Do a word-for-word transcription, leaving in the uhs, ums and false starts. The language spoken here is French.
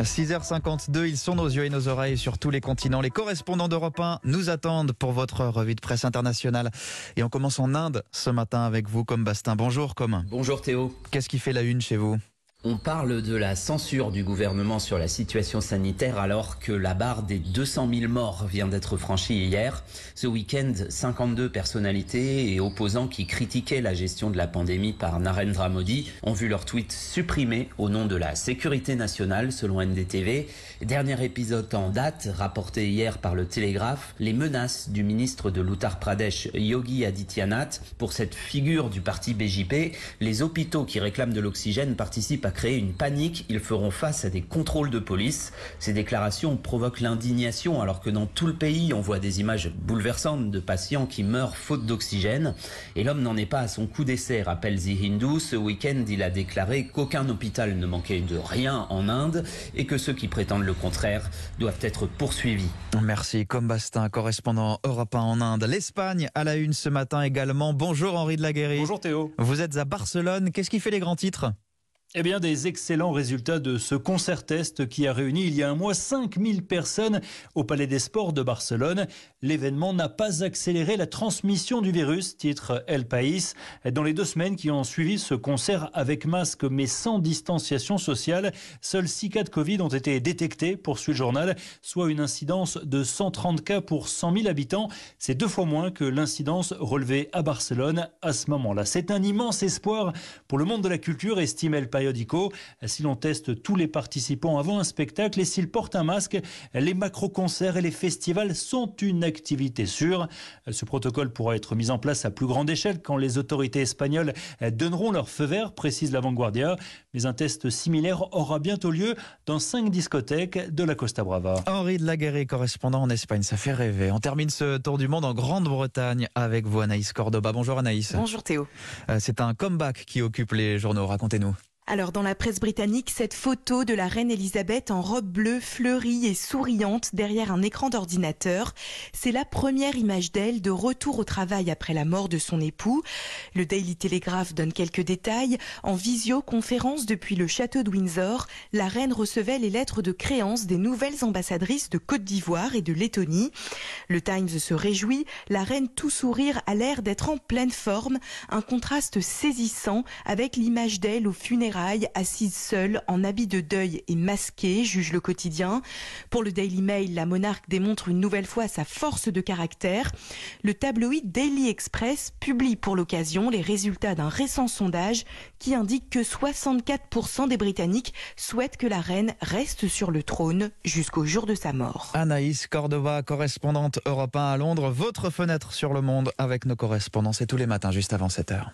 six heures cinquante-deux, ils sont nos yeux et nos oreilles sur tous les continents. Les correspondants d'Europe un nous attendent pour votre revue de presse internationale. Et on commence en Inde ce matin avec vous, Com Bastin. Bonjour, Com. Bonjour Théo. Qu'est-ce qui fait la une chez vous ? On parle de la censure du gouvernement sur la situation sanitaire alors que la barre des deux cent mille morts vient d'être franchie hier. Ce week-end, cinquante-deux personnalités et opposants qui critiquaient la gestion de la pandémie par Narendra Modi ont vu leurs tweets supprimés au nom de la sécurité nationale, selon N D T V. Dernier épisode en date, rapporté hier par le Télégraphe, les menaces du ministre de l'Uttar Pradesh, Yogi Adityanath. Pour cette figure du parti B J P, les hôpitaux qui réclament de l'oxygène participent à créer une panique. Ils feront face à des contrôles de police. Ces déclarations provoquent l'indignation alors que dans tout le pays, on voit des images bouleversantes de patients qui meurent faute d'oxygène. Et l'homme n'en est pas à son coup d'essai, rappelle The Hindu. Ce week-end, il a déclaré qu'aucun hôpital ne manquait de rien en Inde et que ceux qui prétendent le contraire doivent être poursuivis. Merci, Com Bastin, correspondant Europe un en Inde. L'Espagne à la une ce matin également. Bonjour Henri de la Guéry. Bonjour Théo. Vous êtes à Barcelone. Qu'est-ce qui fait les grands titres ? Eh bien, des excellents résultats de ce concert test qui a réuni il y a un mois cinq mille personnes au Palais des Sports de Barcelone. L'événement n'a pas accéléré la transmission du virus, titre El País. Dans les deux semaines qui ont suivi ce concert avec masque mais sans distanciation sociale, seuls six cas de Covid ont été détectés, poursuit le journal, soit une incidence de cent trente cas pour cent mille habitants. C'est deux fois moins que l'incidence relevée à Barcelone à ce moment-là. C'est un immense espoir pour le monde de la culture, estime El País. Si l'on teste tous les participants avant un spectacle et s'ils portent un masque, les macro-concerts et les festivals sont une activité sûre. Ce protocole pourra être mis en place à plus grande échelle quand les autorités espagnoles donneront leur feu vert, précise La Vanguardia. Mais un test similaire aura bientôt lieu dans cinq discothèques de la Costa Brava. Henri de la Guéry, correspondant en Espagne, ça fait rêver. On termine ce tour du monde en Grande-Bretagne avec vous, Anaïs Cordoba. Bonjour Anaïs. Bonjour Théo. C'est un comeback qui occupe les journaux, racontez-nous. Alors dans la presse britannique, cette photo de la reine Elisabeth en robe bleue fleurie et souriante derrière un écran d'ordinateur, c'est la première image d'elle de retour au travail après la mort de son époux. Le Daily Telegraph donne quelques détails. En visioconférence depuis le château de Windsor, la reine recevait les lettres de créance des nouvelles ambassadrices de Côte d'Ivoire et de Lettonie. Le Times se réjouit, la reine tout sourire a l'air d'être en pleine forme, un contraste saisissant avec l'image d'elle au funérailles assise seule en habit de deuil et masquée, juge le quotidien. Pour le Daily Mail, la monarque démontre une nouvelle fois sa force de caractère. Le tabloïd Daily Express publie pour l'occasion les résultats d'un récent sondage qui indique que soixante-quatre pour cent des Britanniques souhaitent que la reine reste sur le trône jusqu'au jour de sa mort. Anaïs Cordova, correspondante Europe un à Londres. Votre fenêtre sur le monde avec nos correspondants, c'est tous les matins juste avant sept heures.